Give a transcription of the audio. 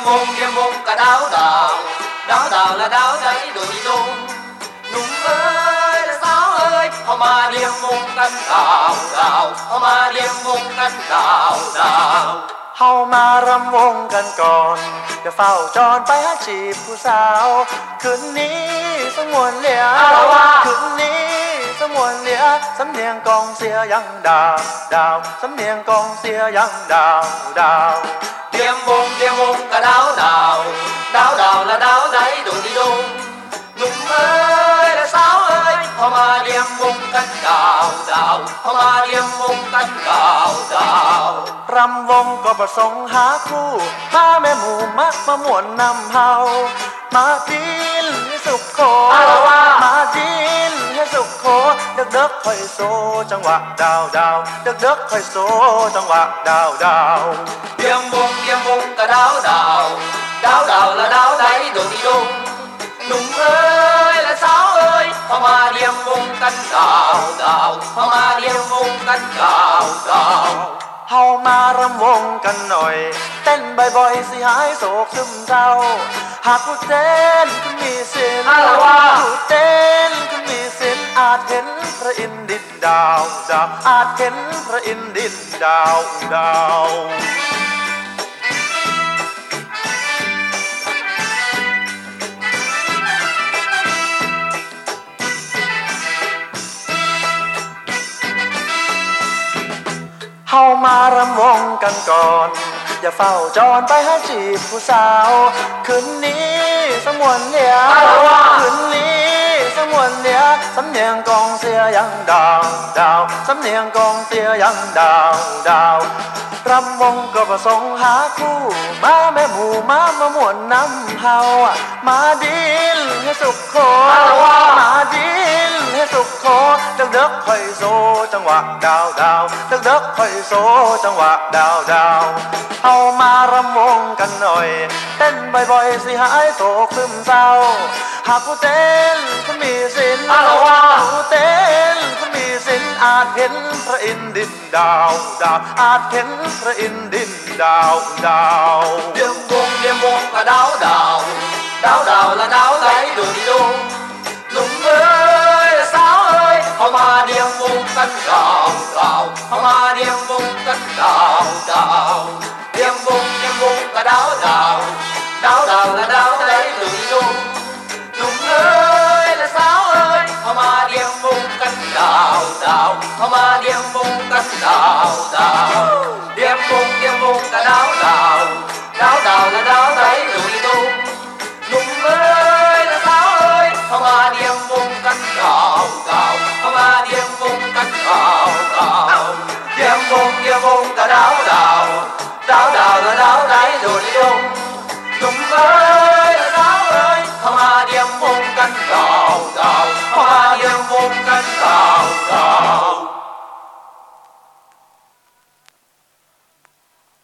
điềm vùng cả đáo đào là đáo đấy đôi đi lung nùng ơi là sáo ơi họ mà điềm vùngกันđào họ mà điềm vùngกันđาวเฮามารำวงกันก่อนอย่าเฝ้าจรไปหาจีบผู้สาวคืนนี้สมวนเหลียคืนนี้สมวนเหลียสำเนียงกองเสียยังดาวสำเนียงกองเสียยังดาว điềm vùng cả đáo là đáo đấy đôi đi lung nùng ơi là sáo ơi họ mà điềm vùngกันđào họ mà điềm vùngกันđào รำวงก็ประสงค์หาคู่พาแม่หมู่มักมาม่วนนำเฮามาดินให้สุขโขมาดินให้สุขโขเด็กค่อยโซจังหวะดาวเด็กค่อยโซจังหวะดาว điềm vùng cả đáo là đáo đấy đôi đi lung nùng ơi là sáo ơi họ mà điềm vùngกันđào họ mà điềm vùngกันđào เฮามารำวงกันหน่อยเต้นบ่อยๆสิหายโศกซึมเศร้าหากผู้เต้นคุณมีสินผู้เต้นคุณมีสินอาจเห็นพระอินทร์ดินดาวอาจเห็นพระอินทร์ดินดาวเฮามารำวงกันก่อนอย่าเฝ้าจรไปหาจีบผู้สาวคืนนี้สมวนเหลียคืนนี้สมวนเหลียสำเนียงกองเสียยังดาวสำเนียงกองเสียยังดาวรำวงก็ประสงค์หาคู่มาแม่หมู่มาม่วนนำเฮามาดินให้สุขโขมาดินให้สุขโขเด็กค่อยโซจังหวะดาวเด็กค่อยโซจังหวะดาวเฮามารำวงกันหน่อยเต้นบ่อยๆสิหายโศกซึมเศร้าหากผู้เต้นคุณมีสินผู้เต้นคุณมีสินอาจเห็นพระอินทร์ดินดาวอาจเห็นพระอินทร์ดินดาว điềm vùng cả đáo là đáo đấy đôi đi lung nùng ơi là sáo ơi họ mà điềm vùngกันđào họ mà điềm vùngกันđào điềm vùng cả đáo là đáo đấy đôi đi lung nùng ơi là sáo ơi họ mà điềm vùngกันđào họ mà điềm vùngกันđào điềm vùng cả đáo là đáo đấy đôi đi lung nùng ơi là sáo ơi họ mà điềm vùngกันđào họ mà điềm vùngกันđào điềm vùng cả đáo là đáo đấy đôi đi lung